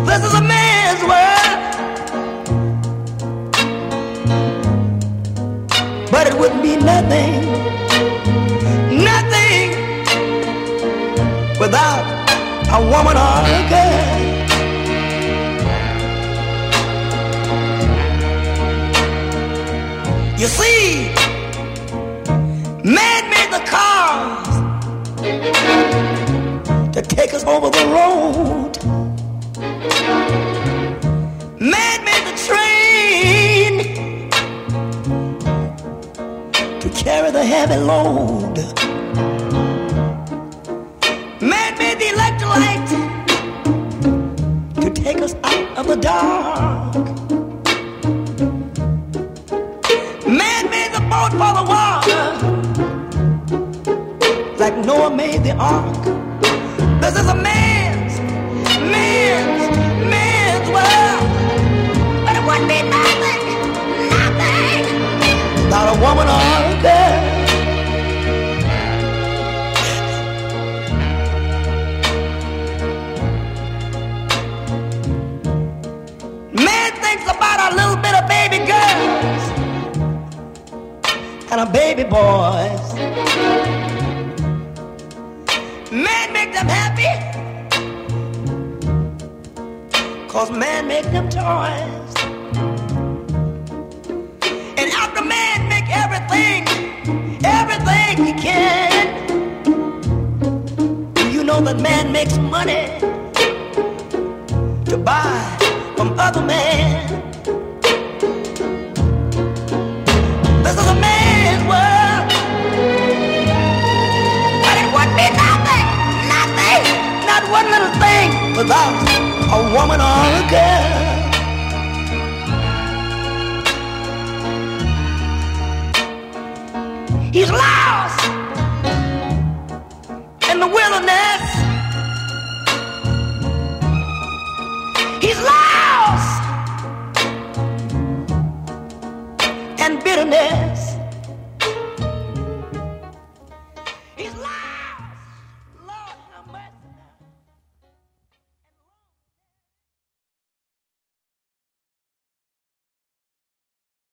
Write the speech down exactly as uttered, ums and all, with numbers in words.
This is a man's world, but it wouldn't be nothing, nothing without a woman or a girl. You see, man made the cars to take us over the road. Man made the train to carry the heavy load. Man made the electric light to take us out of the dark. Man made the boat for the water, like Noah made the ark. This is a man's, man's, man's world, but it wouldn't be nothing, nothing without a woman or a girl. Man thinks about a little bit of baby girls and a baby boys. Man make them happy, cause man make them toys. And after man make everything, everything he can, you know that man makes money to buy from other men. This is a man's world, but it wouldn't be nothing, nothing, not one little thing without a woman or a girl. He's lost in the wilderness. He's lost in bitterness.